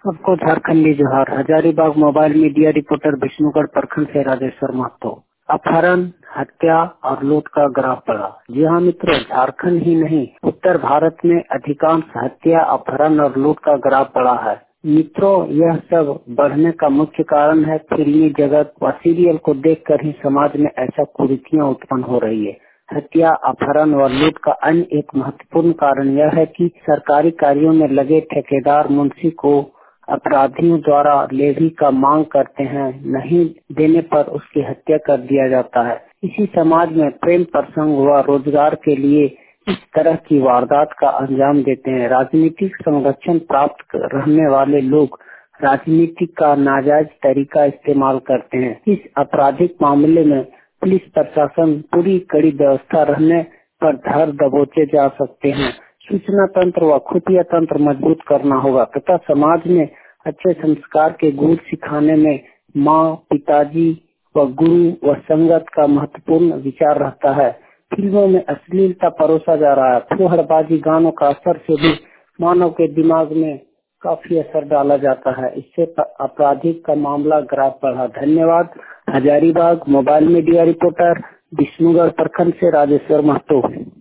सबको झारखंडी जोहार। Hazaribagh mobile media reporter Vishnugarh प्रखंड से राजेश्वर महतो। अपहरण, हत्या और लूट का ग्राफ बढ़ा। जी हाँ मित्रों, झारखंड ही नहीं उत्तर भारत में अधिकांश हत्या, अपहरण और लूट का ग्राफ बढ़ा है। मित्रों, यह सब बढ़ने का मुख्य कारण है फिल्मी जगत व सीरियल को देखकर ही समाज में ऐसा कुरीतियां उत्पन्न हो रही है। हत्या, अपहरण व लूट का अन्य एक महत्वपूर्ण कारण यह है कि सरकारी कार्यों में लगे ठेकेदार मुंशी को अपराधियों द्वारा लेवी का मांग करते हैं, नहीं देने पर उसकी हत्या कर दिया जाता है। इसी समाज में प्रेम प्रसंग व रोजगार के लिए इस तरह की वारदात का अंजाम देते हैं। राजनीतिक संरक्षण प्राप्त रहने वाले लोग राजनीति का नाजायज तरीका इस्तेमाल करते हैं। इस आपराधिक मामले में पुलिस प्रशासन पूरी कड़ी व्यवस्था रहने पर धर दबोचे जा सकते हैं। सूचना तंत्र व खुफिया तंत्र मजबूत करना होगा तथा समाज में अच्छे संस्कार के गुण सिखाने में माँ, पिताजी व गुरु व संगत का महत्वपूर्ण विचार रहता है। फिल्मों में अश्लीलता परोसा जा रहा है। फुहड़बाजी गानों का असर से भी मानव के दिमाग में काफी असर डाला जाता है। इससे आपराधिक का मामला ग्राफ बढ़ा। धन्यवाद। Hazaribagh mobile media reporter Vishnugarh प्रखंड से राजेश्वर महतो।